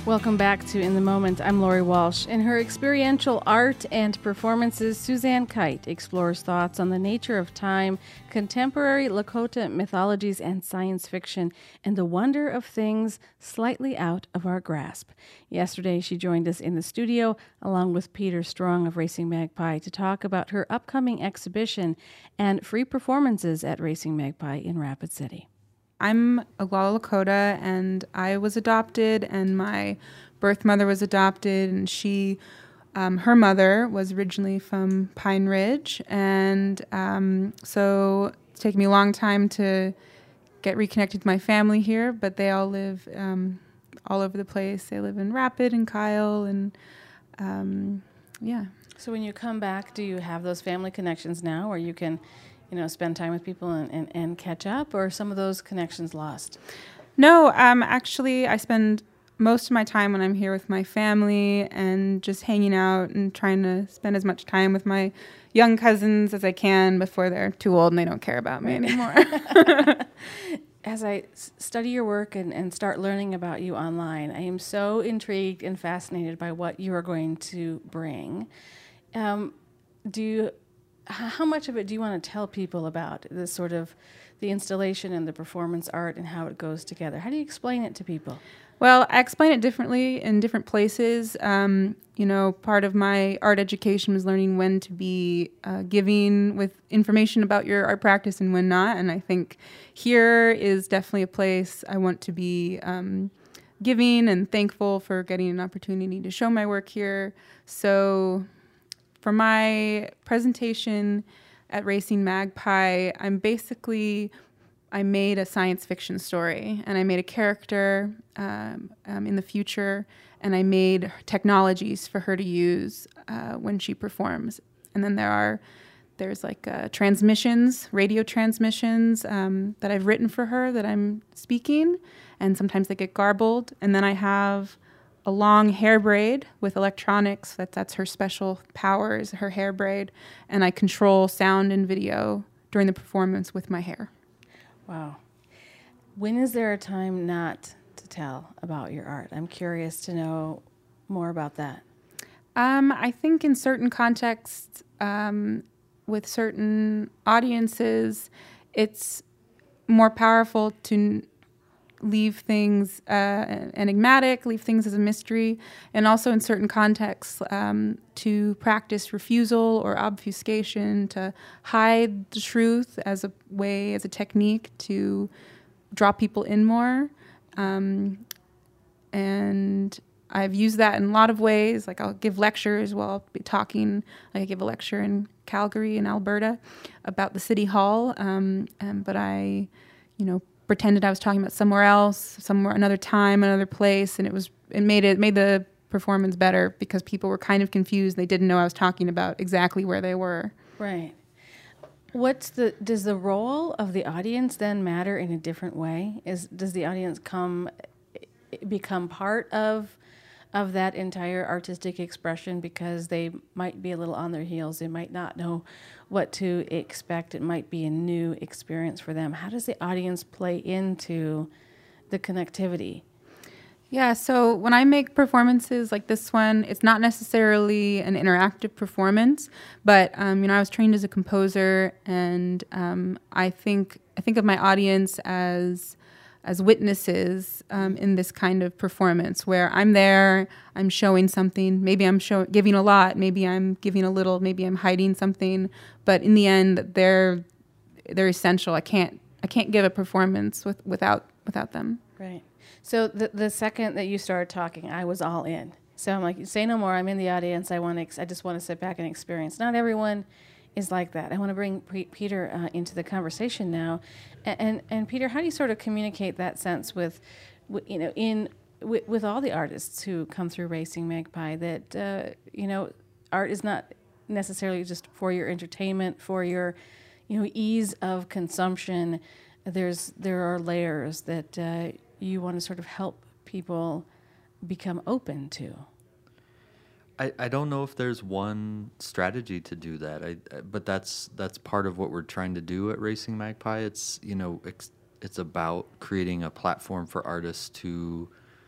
Welcome back to In the Moment. I'm Lori Walsh. In her experiential art and performances, Suzanne Kite explores thoughts on the nature of time, contemporary Lakota mythologies and science fiction, and the wonder of things slightly out of our grasp. Yesterday, she joined us in the studio along with Peter Strong of Racing Magpie to talk about her upcoming exhibition and free performances at Racing Magpie in Rapid City. I'm Oglala Lakota, and I was adopted, and my birth mother was adopted, and her mother was originally from Pine Ridge, and so it's taken me a long time to get reconnected to my family here, but they all live all over the place. They live in Rapid and Kyle, and yeah. So when you come back, do you have those family connections now, or you can spend time with people and catch up, or are some of those connections lost? No, actually, I spend most of my time when I'm here with my family and just hanging out and trying to spend as much time with my young cousins as I can before they're too old and they don't care about me anymore. As I study your work and start learning about you online, I am so intrigued and fascinated by what you are going to bring. How much of it do you want to tell people about this sort of the installation and the performance art and how it goes together? How do you explain it to people? Well, I explain it differently in different places. Part of my art education was learning when to be giving with information about your art practice and when not. And I think here is definitely a place I want to be giving and thankful for getting an opportunity to show my work here. So for my presentation at Racing Magpie, I made a science fiction story, and I made a character in the future, and I made technologies for her to use when she performs. And then there's transmissions, radio transmissions that I've written for her that I'm speaking, and sometimes they get garbled. And then I have a long hair braid with electronics. That's her special powers, her hair braid. And I control sound and video during the performance with my hair. Wow. When is there a time not to tell about your art? I'm curious to know more about that. I think in certain contexts, with certain audiences, it's more powerful to leave things enigmatic, leave things as a mystery, and also in certain contexts to practice refusal or obfuscation, to hide the truth as a technique to draw people in more. And I've used that in a lot of ways. Like I'll give lectures while I'll be talking. Like I give a lecture in Calgary in Alberta about the City Hall, but I, pretended I was talking about somewhere else, another time, another place, and it made the performance better because people were kind of confused. They didn't know I was talking about exactly where they were. Right. Does the role of the audience then matter in a different way? Does the audience become part of that entire artistic expression because they might be a little on their heels? They might not know what to expect. It might be a new experience for them. How does the audience play into the connectivity? Yeah, so when I make performances like this one, it's not necessarily an interactive performance, but I was trained as a composer, and I think of my audience as witnesses in this kind of performance where I'm there, I'm showing something, maybe I'm giving a lot, maybe I'm giving a little, maybe I'm hiding something, but in the end they're essential. I can't give a performance without them. Right. So the second that you started talking, I was all in. So I'm like, say no more. I'm in the audience. I just want to sit back and experience. Not everyone is like that. I want to bring Peter into the conversation now, and Peter, how do you sort of communicate that sense with all the artists who come through Racing Magpie that art is not necessarily just for your entertainment, for your ease of consumption. There are layers that you want to sort of help people become open to. I don't know if there's one strategy to do that. But that's part of what we're trying to do at Racing Magpie. It's it's about creating a platform for artists to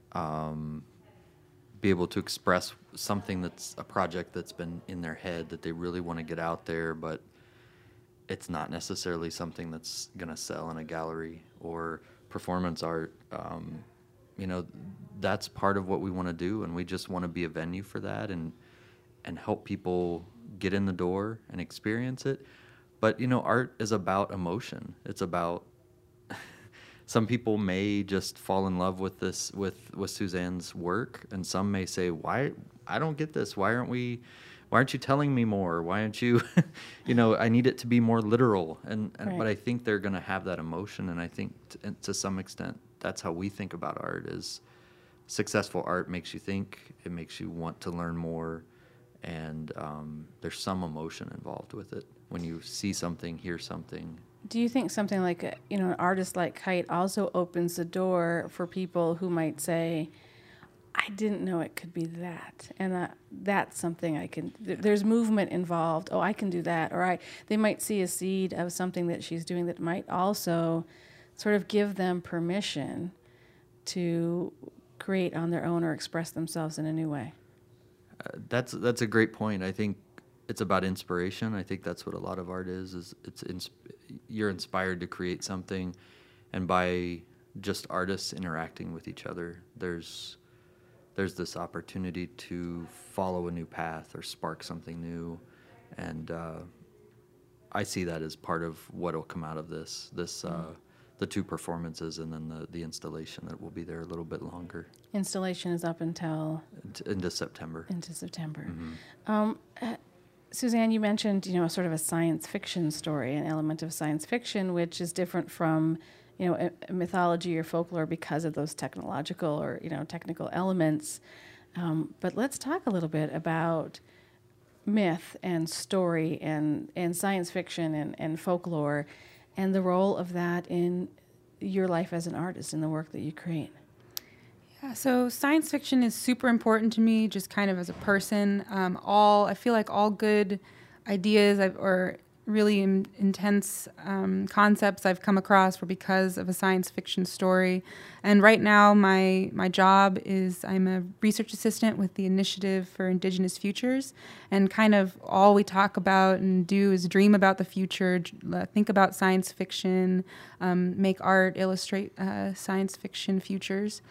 be able to express something that's a project that's been in their head that they really want to get out there, but it's not necessarily something that's going to sell in a gallery or performance art. You know, that's part of what we want to do, and we just want to be a venue for that and help people get in the door and experience it. But, you know, art is about emotion. It's about some people may just fall in love with this, with Suzanne's work, and some may say, why, I don't get this. Why aren't you telling me more? Why aren't you, you know, I need it to be more literal. And Right. But I think they're going to have that emotion. And I think to some extent, that's how we think about art. Is successful art makes you think, it makes you want to learn more. And there's some emotion involved with it when you see something, hear something. Do you think something like an artist like Kite also opens the door for people who might say, I didn't know it could be that, and that's something I can. There's movement involved. Oh, I can do that, or they might see a seed of something that she's doing that might also sort of give them permission to create on their own or express themselves in a new way. That's a great point. I think it's about inspiration. I think that's what a lot of art is you're inspired to create something, and by just artists interacting with each other, there's this opportunity to follow a new path or spark something new. And I see that as part of what will come out of this the two performances, and then the installation that will be there a little bit longer. Installation is up until Into September. Mm-hmm. Suzanne, you mentioned, sort of a science fiction story, an element of science fiction, which is different from, a mythology or folklore because of those technological or, technical elements. But let's talk a little bit about myth and story and science fiction and folklore and the role of that in your life as an artist, in the work that you create. Yeah, so science fiction is super important to me, just kind of as a person. I feel like all good ideas or really intense concepts I've come across were because of a science fiction story. And right now, my job is I'm a research assistant with the Initiative for Indigenous Futures, and kind of all we talk about and do is dream about the future, think about science fiction, make art, illustrate science fiction futures.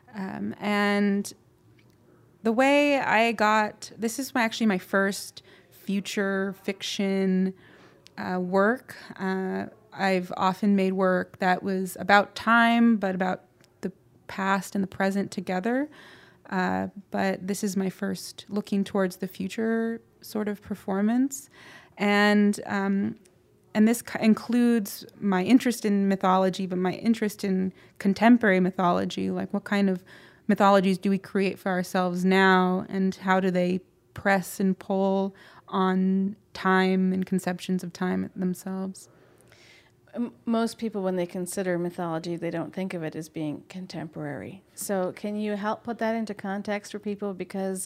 And the way this is actually my first future fiction work. I've often made work that was about time, but about the past and the present together. But this is my first looking towards the future sort of performance. And this includes my interest in mythology, but my interest in contemporary mythology, like what kind of mythologies do we create for ourselves now, and how do they press and pull on time and conceptions of time themselves? Most people, when they consider mythology, they don't think of it as being contemporary. So can you help put that into context for people? Because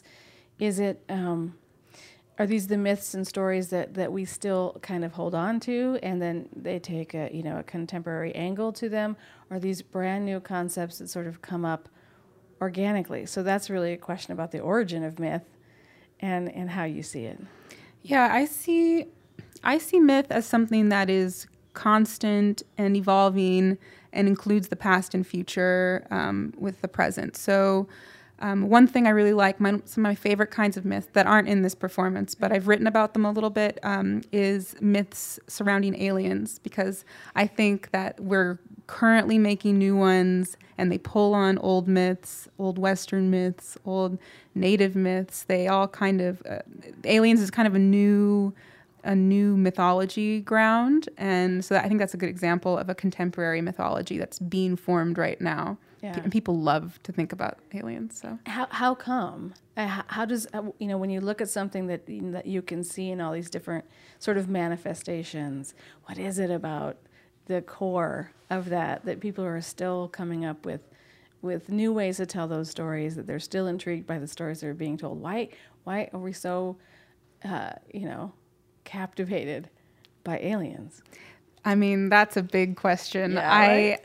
are these the myths and stories that we still kind of hold on to, and then they take a contemporary angle to them? Or are these brand new concepts that sort of come up organically? So that's really a question about the origin of myth and how you see it. Yeah, I see myth as something that is constant and evolving and includes the past and future with the present. So one thing I really like, some of my favorite kinds of myths that aren't in this performance, but I've written about them a little bit, is myths surrounding aliens, because I think that we're currently making new ones, and they pull on old myths, old Western myths, old Native myths. They all kind of, aliens is kind of a new mythology ground, and so I think that's a good example of a contemporary mythology that's being formed right now. Yeah. And people love to think about aliens. So how come? How does when you look at something that you can see in all these different sort of manifestations, what is it about the core of that people are still coming up with new ways to tell those stories, that they're still intrigued by the stories that are being told? Why are we so captivated by aliens? I mean, that's a big question. Yeah,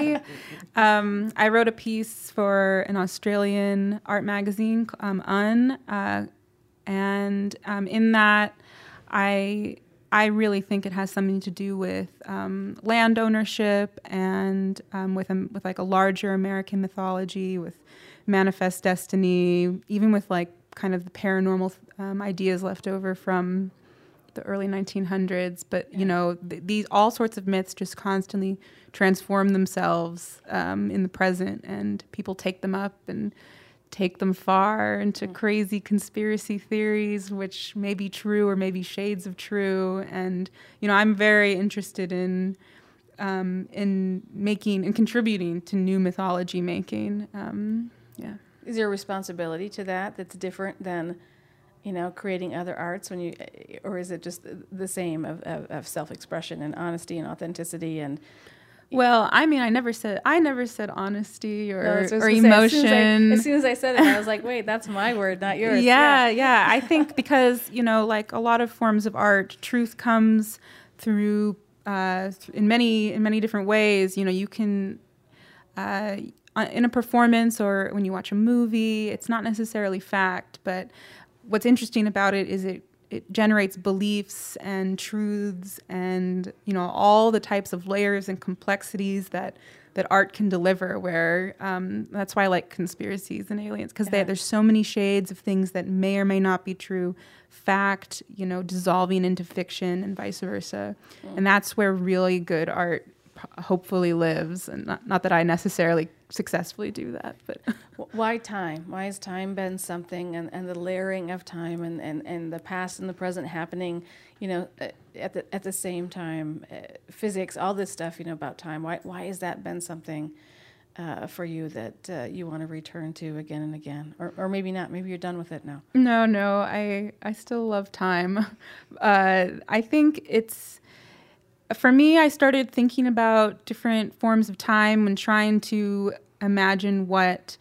I wrote a piece for an Australian art magazine, UN, and in that, I really think it has something to do with land ownership and with like a larger American mythology, with manifest destiny, even with like kind of the paranormal ideas left over from the early 1900s. But you know, these all sorts of myths just constantly transform themselves in the present, and people take them up and take them far into crazy conspiracy theories, which may be true or may be shades of true. And you know, I'm very interested in making and contributing to new mythology making. Yeah. Is there a responsibility to that that's different than, you know, creating other arts when you, or is it just the same of self-expression and honesty and authenticity and? Well, I mean, I never said honesty or No, or emotion. As soon as I said it, I was like, wait, that's my word, not yours. Yeah. I think because, you know, like a lot of forms of art, truth comes through in many different ways. You know, you can in a performance or when you watch a movie, it's not necessarily fact, but what's interesting about it is it generates beliefs and truths and, you know, all the types of layers and complexities that art can deliver, where that's why I like conspiracies and aliens, because there's so many shades of things that may or may not be true, fact, you know, dissolving into fiction and vice versa. And that's where really good art hopefully lives. And not that I necessarily successfully do that, but why time? Why has time been something, and the layering of time and the past and the present happening, you know, at the same time, physics, all this stuff, you know, about time. Why has that been something for you that you want to return to again and again, or maybe not? Maybe you're done with it now. No, I still love time. I think it's. For me, I started thinking about different forms of time when trying to imagine what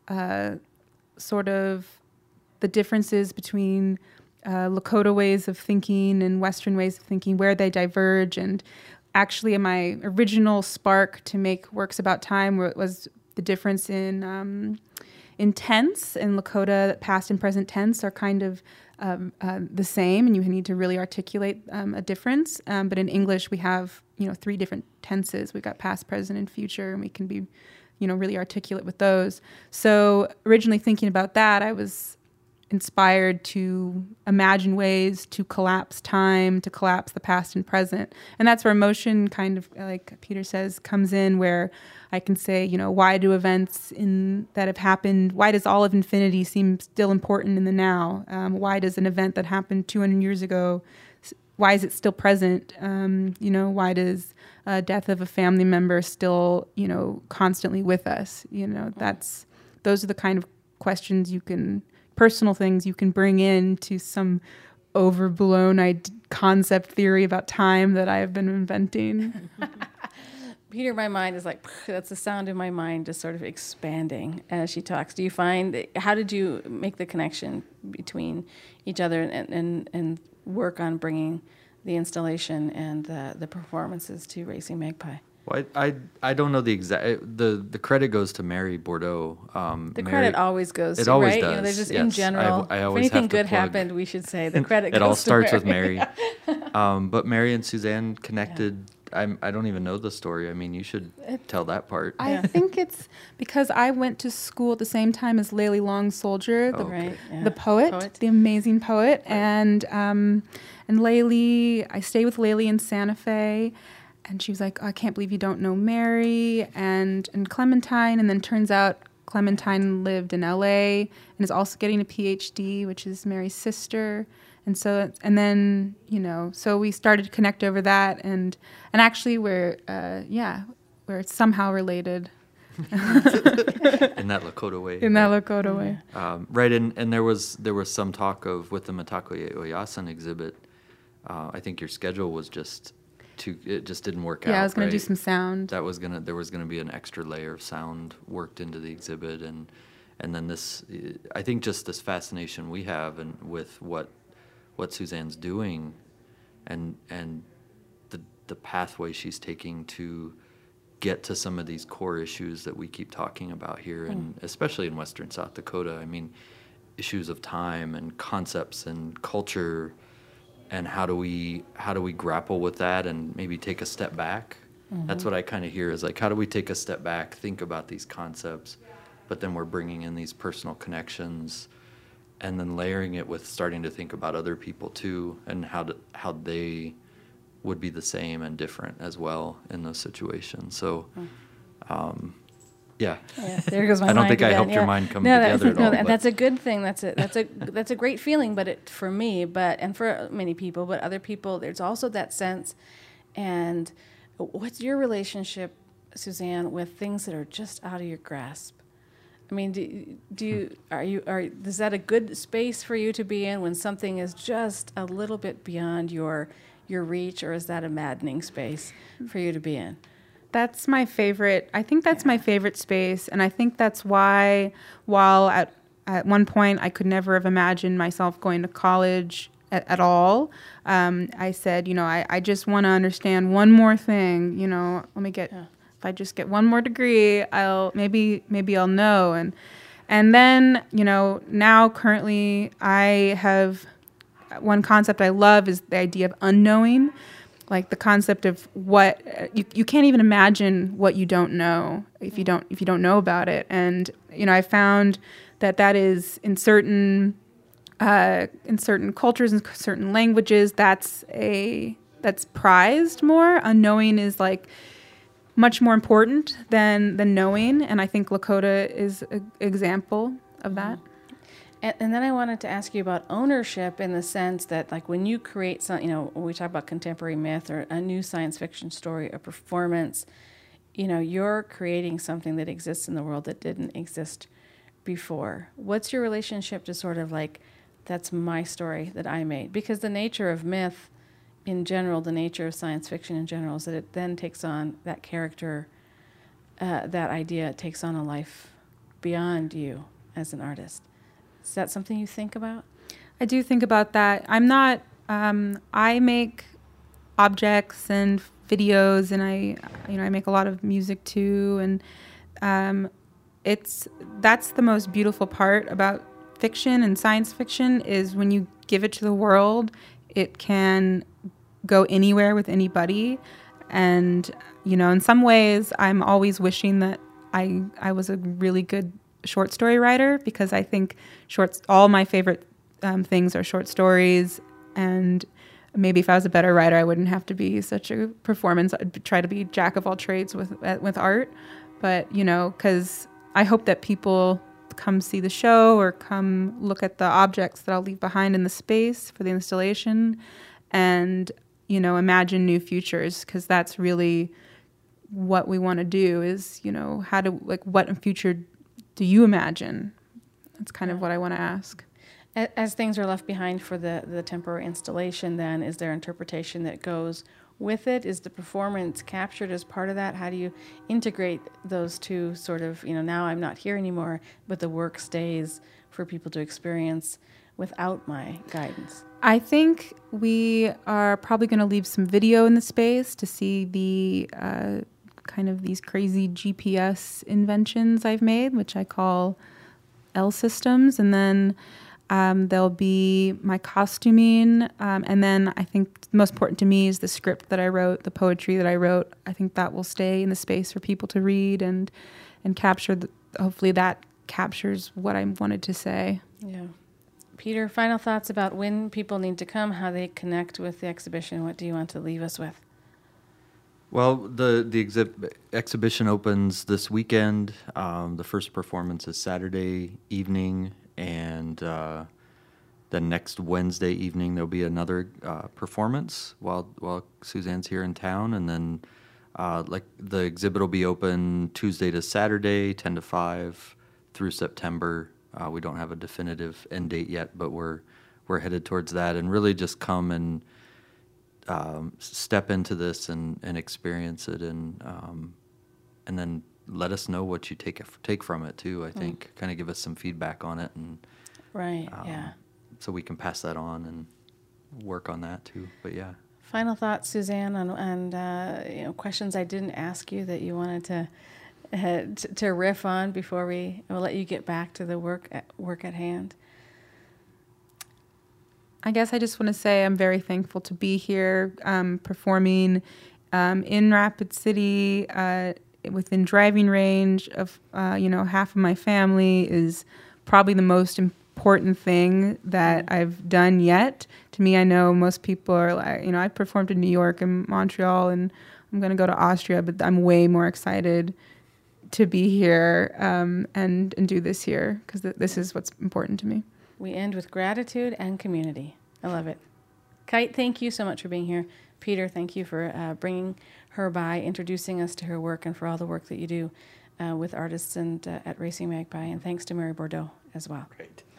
sort of the differences between Lakota ways of thinking and Western ways of thinking, where they diverge. And actually, my original spark to make works about time was the difference in tense. In Lakota, past and present tense are kind of the same, and you need to really articulate a difference. But in English, we have, you know, 3 different tenses. We've got past, present, and future, and we can be, you know, really articulate with those. So originally thinking about that, I was inspired to imagine ways to collapse time, to collapse the past and present. And that's where emotion kind of, like Peter says, comes in, where I can say, you know, why do events that have happened, why does all of infinity seem still important in the now? Why does an event that happened 200 years ago, why is it still present? You know, why does death of a family member still, you know, constantly with us? You know, those are the kind of questions personal things you can bring into some overblown concept theory about time that I have been inventing. Peter, my mind is like, that's the sound in my mind just sort of expanding as she talks. Do you find, how did you make the connection between each other and work on bringing the installation and the performances to Racing Magpie? Well, I don't know the exact, the credit goes to Mary Bordeaux. The credit always goes to, it always right? does. You know, there's just yes. in general, I if always anything have to good plug. happened, we should say the credit goes It all to starts Mary. with Mary. But Mary and Suzanne connected. Yeah. I don't even know the story. I mean, you should tell that part. I think it's because I went to school at the same time as Layli Long Soldier, the poet, the amazing poet. Right. And Layli, I stayed with Layli in Santa Fe. And she was like, oh, I can't believe you don't know Mary and Clementine. And then turns out Clementine lived in LA and is also getting a PhD, which is Mary's sister. And then, you know, so we started to connect over that. And actually we're somehow related. In that Lakota way. In that Lakota way. Right. And there was some talk of, with the Mitakuye Oyasin exhibit, I think your schedule was it just didn't work out. Yeah, I was going right? to do some sound. There was gonna be an extra layer of sound worked into the exhibit, and then this, I think, just this fascination we have and with what Suzanne's doing, and the pathway she's taking to get to some of these core issues that we keep talking about here, and especially in Western South Dakota. I mean, issues of time and concepts and culture, and how do we grapple with that and maybe take a step back. That's what I kind of hear, is like, how do we take a step back, think about these concepts, but then we're bringing in these personal connections, and then layering it with starting to think about other people too, and how they would be the same and different as well in those situations. So, yeah. There goes my I don't mind think I again. helped your mind come together at all. That's a good thing. That's a great feeling. But for me, and for many people, but other people, there's also that sense. And what's your relationship, Suzanne, with things that are just out of your grasp? I mean, is that a good space for you to be in when something is just a little bit beyond your reach, or is that a maddening space for you to be in? That's my favorite. I think that's my favorite space, and I think that's why, while at one point I could never have imagined myself going to college at all, I said, I just want to understand one more thing. Let me get. If I just get one more degree, I'll maybe I'll know. And then, now currently I have one concept I love is the idea of unknowing, like the concept of what you can't even imagine what you don't know if you don't know about it. And, I found that is in certain cultures and certain languages, that's prized more. Unknowing is like much more important than knowing, and I think Lakota is an example of that. And then I wanted to ask you about ownership, in the sense that, like, when you create when we talk about contemporary myth or a new science fiction story, a performance, you're creating something that exists in the world that didn't exist before. What's your relationship to sort of like, that's my story that I made? Because the nature of myth in general, the nature of science fiction in general, is that it then takes on that character, that idea takes on a life beyond you as an artist. Is that something you think about? I do think about that. I'm not, I make objects and videos, and I make a lot of music too. And that's the most beautiful part about fiction and science fiction, is when you give it to the world, it can go anywhere with anybody. And, in some ways, I'm always wishing that I was a really good short story writer, because I think all my favorite things are short stories. And maybe if I was a better writer, I wouldn't have to be such a performance. I'd try to be jack of all trades with art. But, because I hope that people come see the show or come look at the objects that I'll leave behind in the space for the installation, and, imagine new futures, because that's really what we want to do is, what future do you imagine? That's kind of what I want to ask. As things are left behind for the temporary installation, then, is there interpretation that goes with it? Is the performance captured as part of that? How do you integrate those two sort of, now I'm not here anymore, but the work stays for people to experience without my guidance? I think we are probably going to leave some video in the space to see the kind of these crazy GPS inventions I've made, which I call L systems. And then there'll be my costuming. And then I think most important to me is the script that I wrote, the poetry that I wrote. I think that will stay in the space for people to read and capture. Hopefully that captures what I wanted to say. Yeah. Peter, final thoughts about when people need to come, how they connect with the exhibition. What do you want to leave us with? Well, the exhibition opens this weekend. The first performance is Saturday evening, and then next Wednesday evening there'll be another performance while Suzanne's here in town, and then the exhibit will be open Tuesday to Saturday, 10 to 5 through September. We don't have a definitive end date yet, but we're headed towards that, and really just come and step into this and experience it, and then let us know what you take from it too. I think kind of give us some feedback on it, and right, yeah, so we can pass that on and work on that too. But yeah, Final thoughts, Suzanne, on questions I didn't ask you that you wanted to riff on before we'll let you get back to the work at hand. I guess I just want to say I'm very thankful to be here performing in Rapid City within driving range of, half of my family is probably the most important thing that I've done yet. To me, I know most people are like, I performed in New York and Montreal, and I'm going to go to Austria, but I'm way more excited to be here and do this here because this is what's important to me. We end with gratitude and community. I love it. Kite, thank you so much for being here. Peter, thank you for bringing her by, introducing us to her work, and for all the work that you do with artists and at Racing Magpie. And thanks to Mary Bordeaux as well. Great.